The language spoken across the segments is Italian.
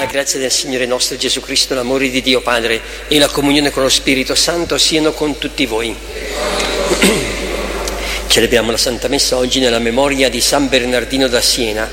grazia del Signore nostro Gesù Cristo, l'amore di Dio Padre e la comunione con lo Spirito Santo siano con tutti voi. Celebriamo la Santa Messa oggi nella memoria di San Bernardino da Siena,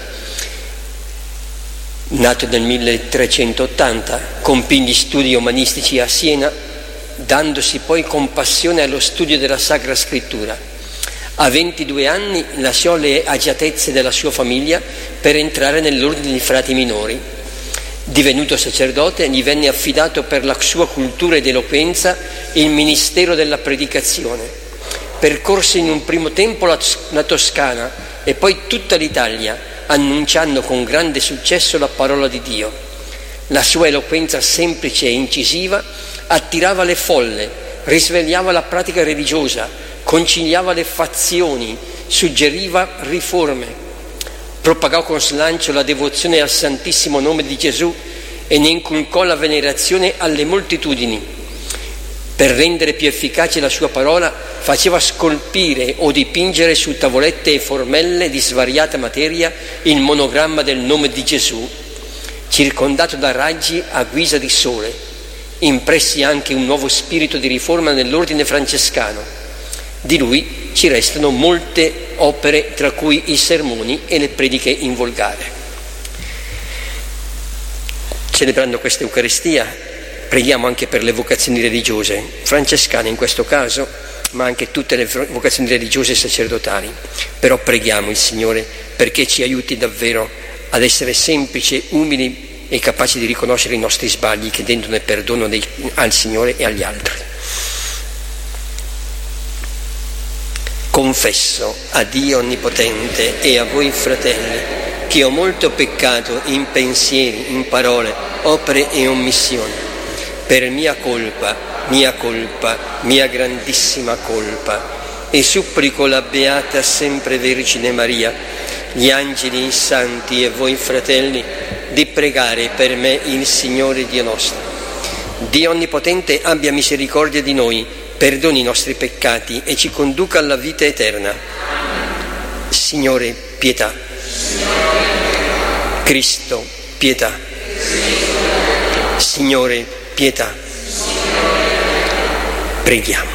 nato nel 1380, compì gli studi umanistici a Siena, dandosi poi con passione allo studio della Sacra Scrittura. A 22 anni lasciò le agiatezze della sua famiglia per entrare nell'ordine di frati minori. Divenuto sacerdote, gli venne affidato per la sua cultura ed eloquenza il ministero della predicazione. Percorse in un primo tempo la Toscana e poi tutta l'Italia, annunciando con grande successo la parola di Dio. La sua eloquenza semplice e incisiva attirava le folle, risvegliava la pratica religiosa, conciliava le fazioni, suggeriva riforme. Propagò con slancio la devozione al Santissimo Nome di Gesù e ne inculcò la venerazione alle moltitudini. Per rendere più efficace la sua parola, faceva scolpire o dipingere su tavolette e formelle di svariata materia il monogramma del nome di Gesù, circondato da raggi a guisa di sole. Impressi anche un nuovo spirito di riforma nell'ordine francescano. Di lui ci restano molte opere, tra cui i sermoni e le prediche in volgare. Celebrando questa Eucaristia, preghiamo anche per le vocazioni religiose, francescane in questo caso, ma anche tutte le vocazioni religiose e sacerdotali. Però preghiamo il Signore perché ci aiuti davvero ad essere semplici, umili e capaci di riconoscere i nostri sbagli, chiedendone perdono al Signore e agli altri. Confesso a Dio Onnipotente e a voi fratelli che ho molto peccato in pensieri, in parole, opere e omissioni, per mia colpa, mia grandissima colpa, e supplico la Beata Sempre Vergine Maria, gli angeli, i santi e voi fratelli, di pregare per me il Signore Dio nostro. Dio Onnipotente abbia misericordia di noi, perdoni i nostri peccati e ci conduca alla vita eterna. Signore, pietà. Cristo, pietà. Signore, pietà. Preghiamo.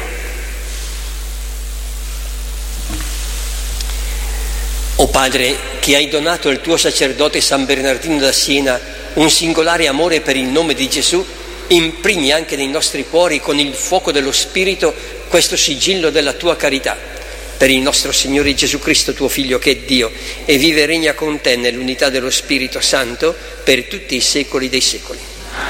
O Padre, che hai donato al tuo sacerdote San Bernardino da Siena un singolare amore per il nome di Gesù, imprimi anche nei nostri cuori con il fuoco dello Spirito questo sigillo della tua carità. Per il nostro Signore Gesù Cristo, tuo Figlio, che è Dio e vive e regna con te nell'unità dello Spirito Santo per tutti i secoli dei secoli.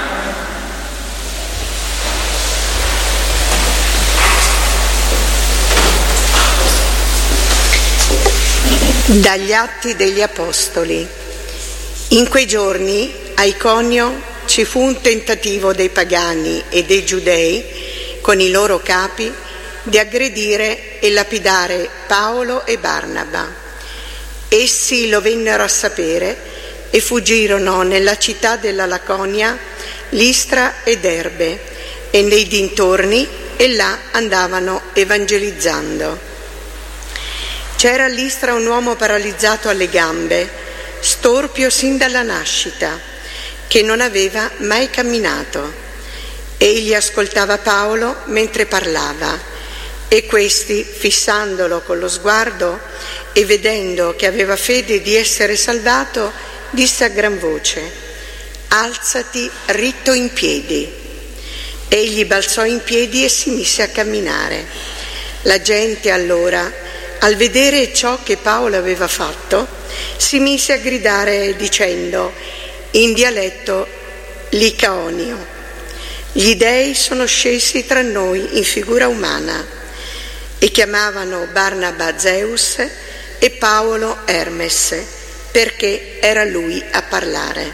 Dagli Atti degli Apostoli. In quei giorni a Iconio ci fu un tentativo dei pagani e dei giudei, con i loro capi, di aggredire e lapidare Paolo e Barnaba. Essi lo vennero a sapere e fuggirono nella città della Laconia, Listra ed Erbe, e nei dintorni, e là andavano evangelizzando. C'era a Listra un uomo paralizzato alle gambe, storpio sin dalla nascita, che non aveva mai camminato. Egli ascoltava Paolo mentre parlava, e questi, fissandolo con lo sguardo e vedendo che aveva fede di essere salvato, disse a gran voce: «Alzati ritto in piedi». Egli balzò in piedi e si mise a camminare. La gente allora, al vedere ciò che Paolo aveva fatto, si mise a gridare dicendo in dialetto licaonio: «Gli dei sono scesi tra noi in figura umana», e chiamavano Barnaba Zeus e Paolo Hermes, perché era lui a parlare.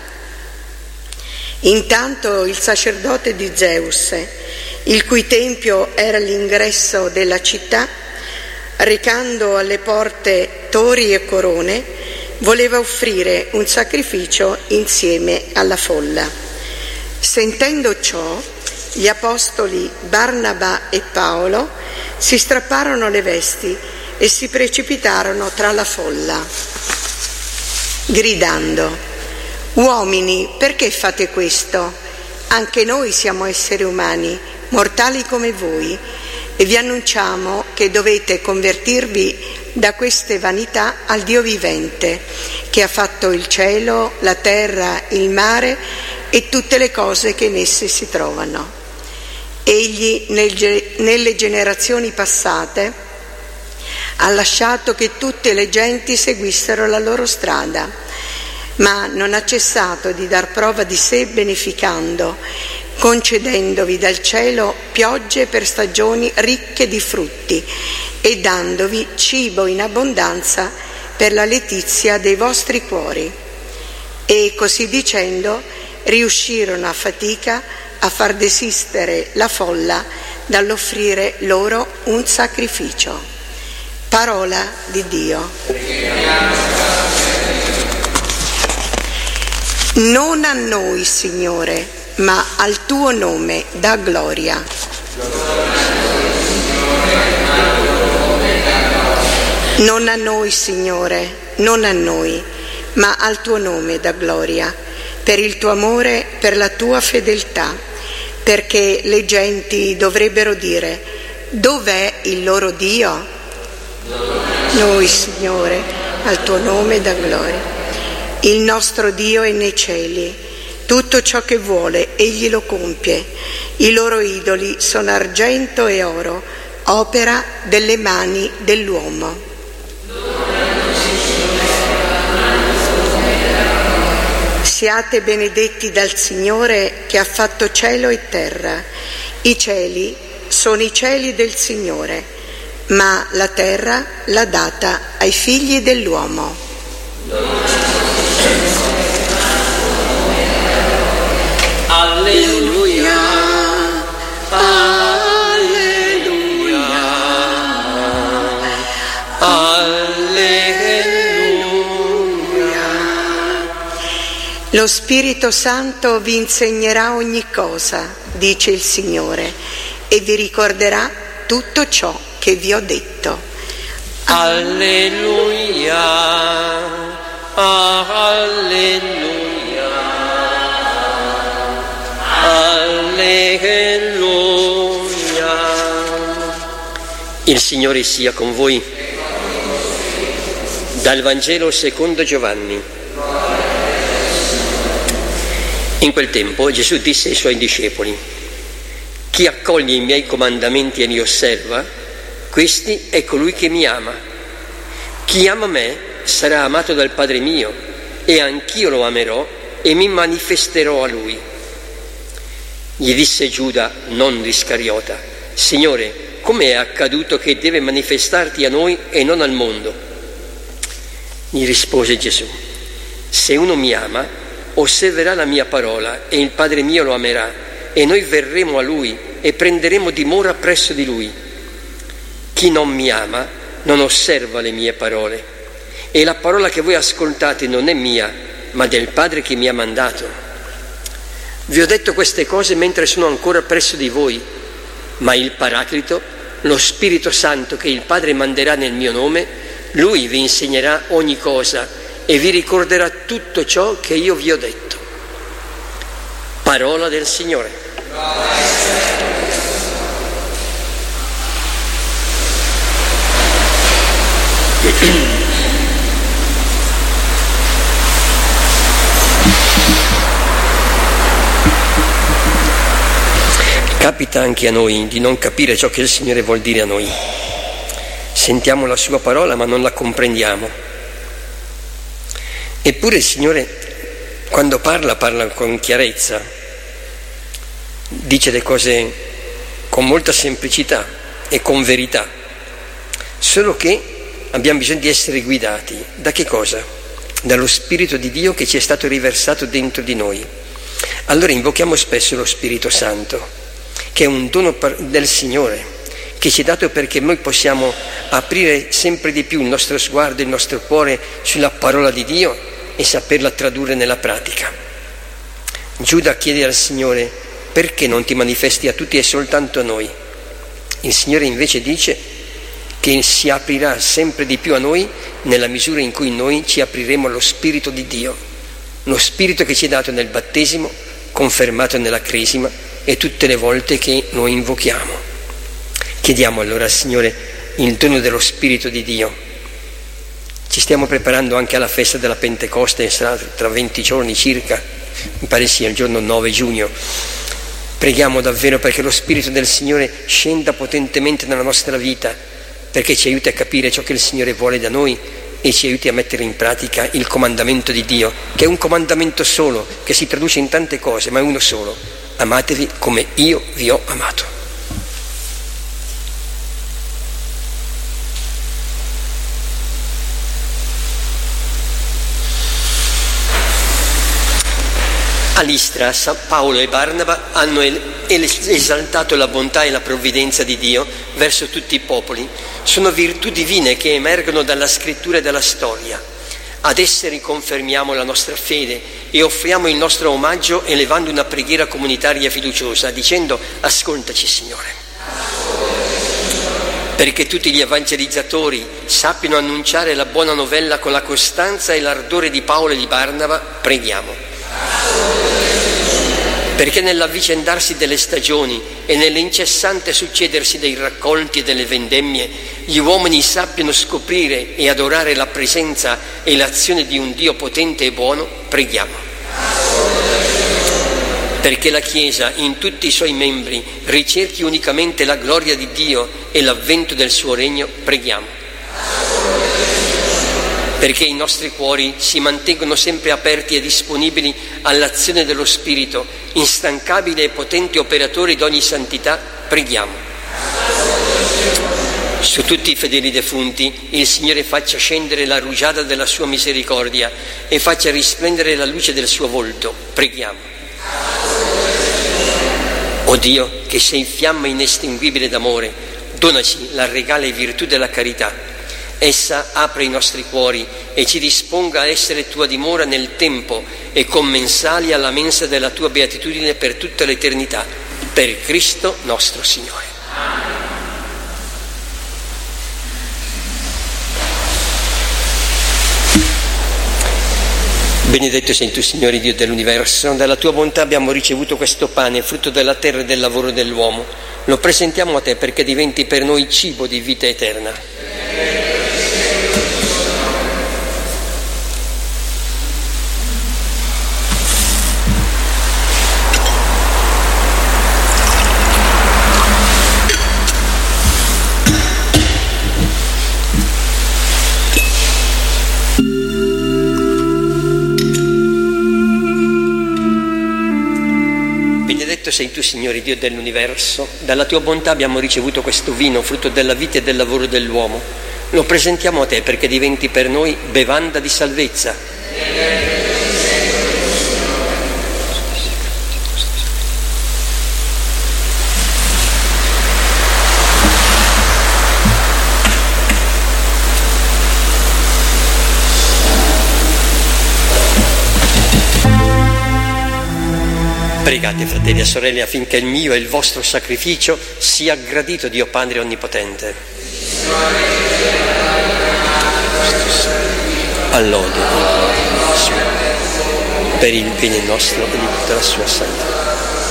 Intanto il sacerdote di Zeus, il cui tempio era all'ingresso della città, recando alle porte tori e corone, voleva offrire un sacrificio insieme alla folla. Sentendo ciò, gli apostoli Barnaba e Paolo si strapparono le vesti e si precipitarono tra la folla, gridando: Uomini, perché fate questo? Anche noi siamo esseri umani, mortali come voi, e vi annunciamo che dovete convertirvi da queste vanità al Dio vivente, che ha fatto il cielo, la terra, il mare e tutte le cose che in esse si trovano. Egli nelle generazioni passate ha lasciato che tutte le genti seguissero la loro strada, ma non ha cessato di dar prova di sé beneficando, concedendovi dal cielo piogge per stagioni ricche di frutti e dandovi cibo in abbondanza per la letizia dei vostri cuori. E così dicendo riuscirono a fatica a far desistere la folla dall'offrire loro un sacrificio. Parola di Dio. Non a noi, Signore, ma al tuo nome dà gloria. Non a noi, Signore, non a noi, ma al tuo nome dà gloria, per il tuo amore, per la tua fedeltà, perché le genti dovrebbero dire: dov'è il loro Dio? Noi, Signore, al tuo nome dà gloria. Il nostro Dio è nei cieli, tutto ciò che vuole egli lo compie. I loro idoli sono argento e oro, opera delle mani dell'uomo. Siate benedetti dal Signore che ha fatto cielo e terra. I cieli sono i cieli del Signore, ma la terra l'ha data ai figli dell'uomo. Alleluia, alleluia, alleluia. Lo Spirito Santo vi insegnerà ogni cosa, dice il Signore, e vi ricorderà tutto ciò che vi ho detto. Alleluia, alleluia. Alleluia. Il Signore sia con voi. Dal Vangelo secondo Giovanni. In quel tempo Gesù disse ai suoi discepoli: chi accoglie i miei comandamenti e li osserva, questi è colui che mi ama. Chi ama me sarà amato dal Padre mio, e anch'io lo amerò e mi manifesterò a lui. Gli disse Giuda, non l'Iscariota: Signore, come è accaduto che deve manifestarti a noi e non al mondo? Gli rispose Gesù: se uno mi ama, osserverà la mia parola, e il Padre mio lo amerà, e noi verremo a lui e prenderemo dimora presso di lui. Chi non mi ama non osserva le mie parole, e la parola che voi ascoltate non è mia, ma del Padre che mi ha mandato. Vi ho detto queste cose mentre sono ancora presso di voi, ma il Paraclito, lo Spirito Santo che il Padre manderà nel mio nome, lui vi insegnerà ogni cosa e vi ricorderà tutto ciò che io vi ho detto. Parola del Signore. Capita anche a noi di non capire ciò che il Signore vuol dire a noi. Sentiamo la sua parola ma non la comprendiamo. Eppure il Signore, quando parla con chiarezza, dice le cose con molta semplicità e con verità. Solo che abbiamo bisogno di essere guidati. Da che cosa? Dallo Spirito di Dio che ci è stato riversato dentro di noi. Allora invochiamo spesso lo Spirito Santo, che è un dono del Signore, che ci è dato perché noi possiamo aprire sempre di più il nostro sguardo, il nostro cuore sulla parola di Dio e saperla tradurre nella pratica. Giuda chiede al Signore: perché non ti manifesti a tutti e soltanto a noi? Il Signore invece dice che si aprirà sempre di più a noi nella misura in cui noi ci apriremo allo Spirito di Dio. lo Spirito che ci è dato nel battesimo, confermato nella cresima e tutte le volte che lo invochiamo. Chiediamo allora al Signore il dono dello Spirito di Dio. Ci stiamo preparando anche alla festa della Pentecoste, sarà tra 20 giorni circa, mi pare sia il giorno 9 giugno. Preghiamo davvero perché lo Spirito del Signore scenda potentemente nella nostra vita, perché ci aiuti a capire ciò che il Signore vuole da noi e ci aiuti a mettere in pratica il comandamento di Dio, che è un comandamento solo, che si traduce in tante cose, ma è uno solo: amatevi come io vi ho amato. A Listra, Paolo e Barnaba hanno esaltato la bontà e la provvidenza di Dio verso tutti i popoli. Sono virtù divine che emergono dalla scrittura e dalla storia. Ad esse riconfermiamo la nostra fede e offriamo il nostro omaggio elevando una preghiera comunitaria fiduciosa, dicendo: ascoltaci, Signore. Perché tutti gli evangelizzatori sappiano annunciare la buona novella con la costanza e l'ardore di Paolo e di Barnaba, preghiamo. Perché nell'avvicendarsi delle stagioni e nell'incessante succedersi dei raccolti e delle vendemmie, gli uomini sappiano scoprire e adorare la presenza e l'azione di un Dio potente e buono, preghiamo. Perché la Chiesa in tutti i suoi membri ricerchi unicamente la gloria di Dio e l'avvento del suo regno, preghiamo. Perché i nostri cuori si mantengono sempre aperti e disponibili all'azione dello Spirito, instancabile e potente operatore di ogni santità, preghiamo. Su tutti i fedeli defunti il Signore faccia scendere la rugiada della sua misericordia e faccia risplendere la luce del suo volto, preghiamo. O Dio, che sei fiamma inestinguibile d'amore, donaci la regale virtù della carità. Essa apre i nostri cuori e ci disponga a essere tua dimora nel tempo e commensali alla mensa della tua beatitudine per tutta l'eternità, per Cristo nostro Signore. Benedetto sei tu, Signore Dio dell'universo, dalla tua bontà abbiamo ricevuto questo pane, frutto della terra e del lavoro dell'uomo. Lo presentiamo a te perché diventi per noi cibo di vita eterna. Benedetto sei tu, Signore Dio dell'universo, dalla tua bontà abbiamo ricevuto questo vino, frutto della vita e del lavoro dell'uomo. Lo presentiamo a te perché diventi per noi bevanda di salvezza. Pregate, fratelli e sorelle, affinché il mio e il vostro sacrificio sia gradito Dio Padre Onnipotente. All'ode per il bene nostro e di tutta la sua santità.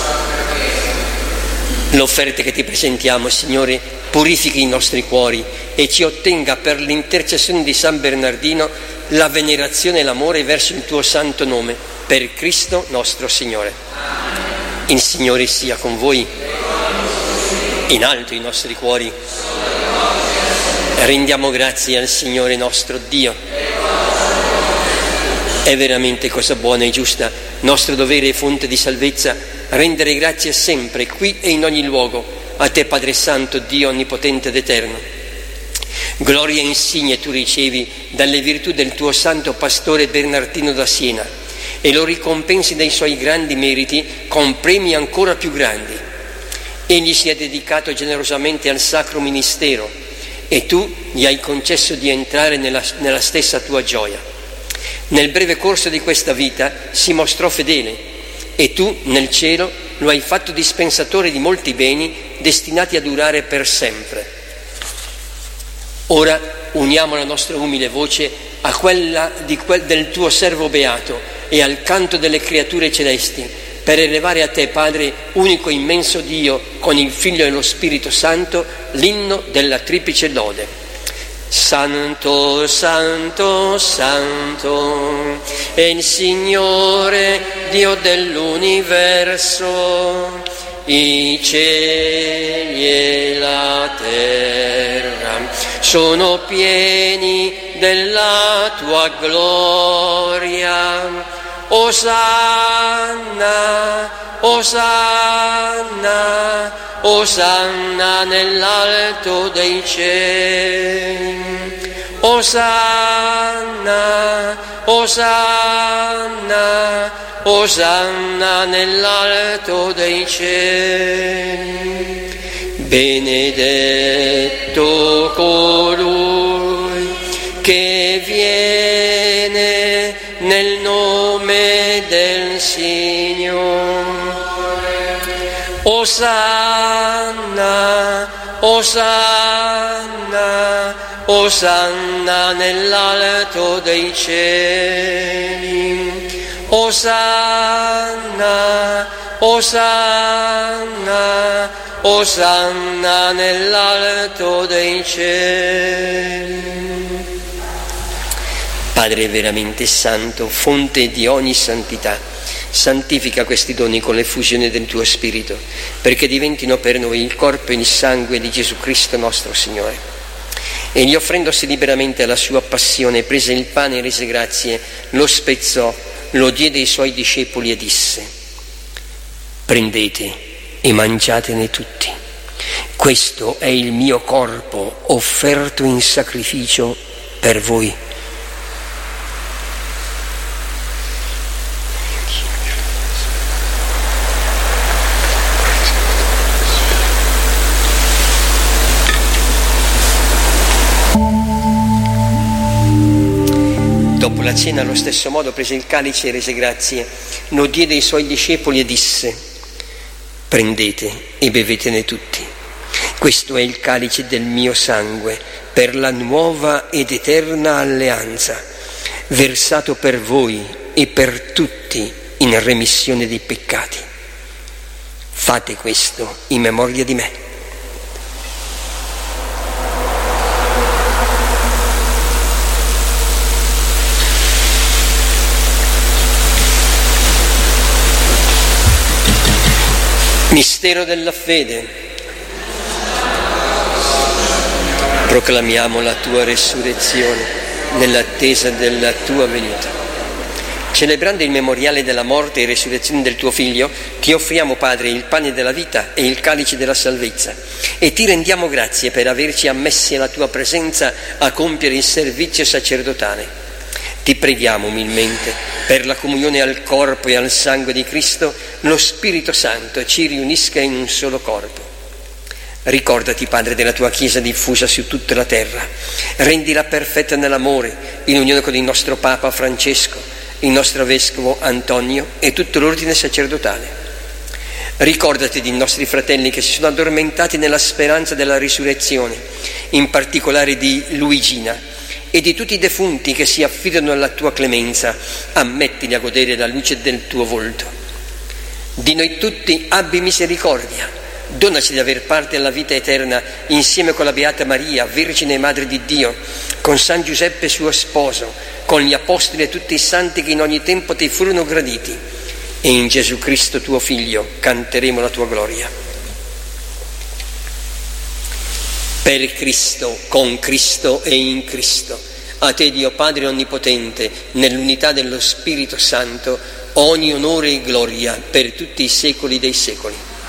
L'offerta che ti presentiamo, Signore, purifichi i nostri cuori e ci ottenga per l'intercessione di San Bernardino la venerazione e l'amore verso il tuo santo nome, per Cristo nostro Signore. Il Signore sia con voi, in alto i nostri cuori. Rendiamo grazie al Signore nostro Dio. È veramente cosa buona e giusta, nostro dovere e fonte di salvezza, rendere grazie sempre, qui e in ogni luogo, a te Padre Santo, Dio Onnipotente ed Eterno. Gloria e insigne tu ricevi dalle virtù del tuo santo pastore Bernardino da Siena, e lo ricompensi dei suoi grandi meriti con premi ancora più grandi. Egli si è dedicato generosamente al sacro ministero e tu gli hai concesso di entrare nella stessa tua gioia. Nel breve corso di questa vita si mostrò fedele e tu nel cielo lo hai fatto dispensatore di molti beni destinati a durare per sempre. Ora uniamo la nostra umile voce a quella del tuo servo beato e al canto delle creature celesti, per elevare a te, Padre, unico immenso Dio, con il Figlio e lo Spirito Santo, l'inno della triplice lode. Santo, Santo, Santo, è il Signore, Dio dell'universo, i cieli e la terra sono pieni della tua gloria. Osanna, Osanna, Osanna nell'alto dei cieli. Osanna, Osanna, Osanna nell'alto dei cieli. Benedetto colui che viene nel nome del Signore. Osanna, Osanna, Osanna nell'alto dei cieli. Osanna, Osanna, Osanna nell'alto dei cieli. Padre veramente santo, fonte di ogni santità, santifica questi doni con l'effusione del tuo Spirito, perché diventino per noi il corpo e il sangue di Gesù Cristo nostro Signore. Egli, offrendosi liberamente alla sua passione, prese il pane e rese grazie, lo spezzò, lo diede ai suoi discepoli e disse: prendete e mangiatene tutti. Questo è il mio corpo offerto in sacrificio per voi. Dopo la cena, allo stesso modo, prese il calice e rese grazie, lo diede ai suoi discepoli e disse: prendete e bevetene tutti. Questo è il calice del mio sangue, per la nuova ed eterna alleanza, versato per voi e per tutti in remissione dei peccati. Fate questo in memoria di me. Mistero della fede. Proclamiamo la tua resurrezione nell'attesa della tua venuta. Celebrando il memoriale della morte e resurrezione del tuo Figlio, ti offriamo, Padre, il pane della vita e il calice della salvezza, e ti rendiamo grazie per averci ammessi alla tua presenza a compiere il servizio sacerdotale. Ti preghiamo umilmente, per la comunione al corpo e al sangue di Cristo, lo Spirito Santo ci riunisca in un solo corpo. Ricordati, Padre, della tua Chiesa diffusa su tutta la terra. Rendila perfetta nell'amore, in unione con il nostro Papa Francesco, il nostro Vescovo Antonio e tutto l'ordine sacerdotale. Ricordati dei nostri fratelli che si sono addormentati nella speranza della risurrezione, in particolare di Luigina, e di tutti i defunti che si affidano alla tua clemenza. Ammettili a godere la luce del tuo volto. Di noi tutti abbi misericordia. Donaci di aver parte alla vita eterna insieme con la Beata Maria, Vergine e Madre di Dio, con San Giuseppe suo sposo, con gli Apostoli e tutti i santi che in ogni tempo ti furono graditi. E in Gesù Cristo tuo Figlio canteremo la tua gloria. Per Cristo, con Cristo e in Cristo, a te Dio Padre Onnipotente, nell'unità dello Spirito Santo, ogni onore e gloria per tutti i secoli dei secoli.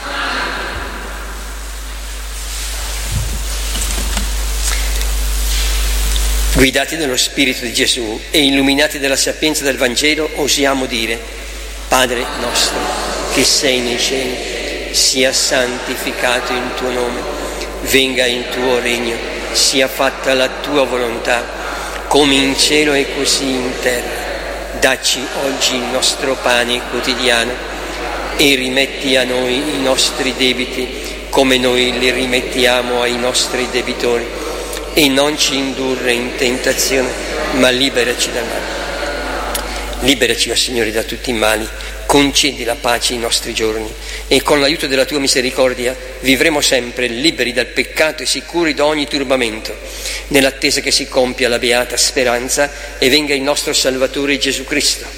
Guidati dallo Spirito di Gesù e illuminati dalla sapienza del Vangelo, osiamo dire: Padre nostro, che sei nei cieli, sia santificato il tuo nome. Venga il tuo regno, sia fatta la tua volontà, come in cielo e così in terra. Dacci oggi il nostro pane quotidiano e rimetti a noi i nostri debiti, come noi li rimettiamo ai nostri debitori. E non ci indurre in tentazione, ma liberaci dal male. Liberaci, o Signore, da tutti i mali, concedi la pace ai nostri giorni e con l'aiuto della tua misericordia vivremo sempre liberi dal peccato e sicuri da ogni turbamento, nell'attesa che si compia la beata speranza e venga il nostro Salvatore Gesù Cristo.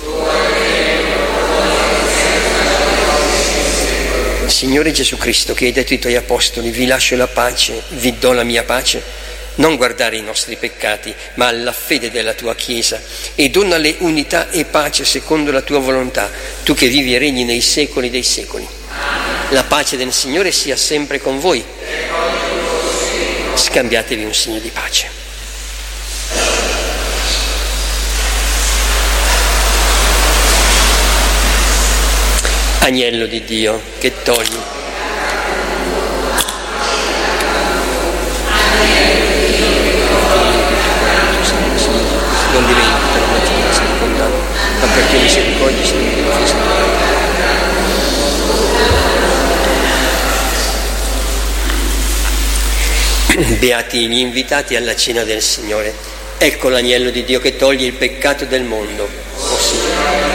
Signore Gesù Cristo, che hai detto ai tuoi apostoli: vi lascio la pace, vi do la mia pace, non guardare i nostri peccati, ma alla fede della tua Chiesa, e donale unità e pace secondo la tua volontà, tu che vivi e regni nei secoli dei secoli. La pace del Signore sia sempre con voi. Scambiatevi un segno di pace. Agnello di Dio, che togli non diventi per la mattina di condanna, ma perché misericordia si deve. Beati gli invitati alla cena del Signore. Ecco l'agnello di Dio che toglie il peccato del mondo. Oh Signore.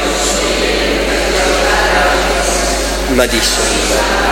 Ma disse: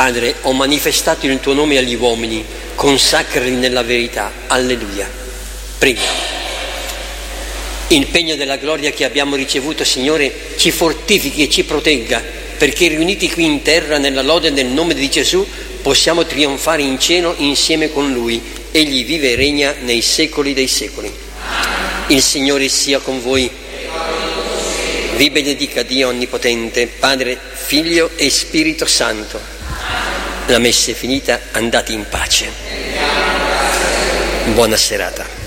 Padre, ho manifestato il tuo nome agli uomini, consacrali nella verità. Alleluia. Preghiamo. Il pegno della gloria che abbiamo ricevuto, Signore, ci fortifichi e ci protegga, perché riuniti qui in terra nella lode del nome di Gesù possiamo trionfare in cielo insieme con Lui. Egli vive e regna nei secoli dei secoli. Il Signore sia con voi. Vi benedica Dio Onnipotente, Padre, Figlio e Spirito Santo. La messa è finita, andate in pace. Buona serata.